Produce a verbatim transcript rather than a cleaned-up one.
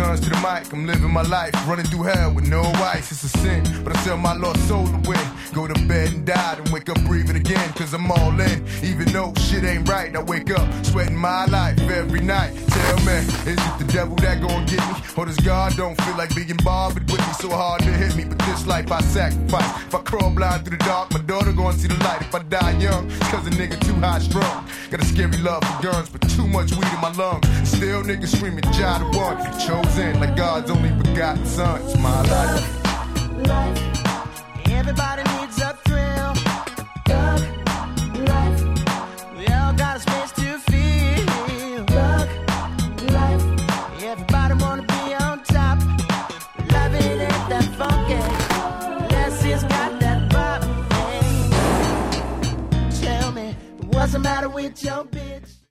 guns to the mic, I'm living my life, running through hell with no ice. It's a sin, but I sell my lost soul to win. Go to bed and die, then wake up breathing again, cause I'm all in. Even though shit ain't right, I wake up sweating my life every night. Tell me, is it the devil that gon' get me? Or does God don't feel like being bothered with me? So hard to hit me, but this life I sacrifice. If I crawl blind through the dark, my daughter gon' see the light. If I die young, it's cause a nigga too high strung. Got a scary love for guns, but too much weed in my lungs. Still niggas screaming, Jah the one, chosen like God's only begotten son. It's my life. Life. Everybody needs a thrill. Thug life. We all got a space to feel. Thug life. Everybody wanna be on top. Loving it ain't that funky. Leslie's got that bop. Tell me, what's the matter with your bitch?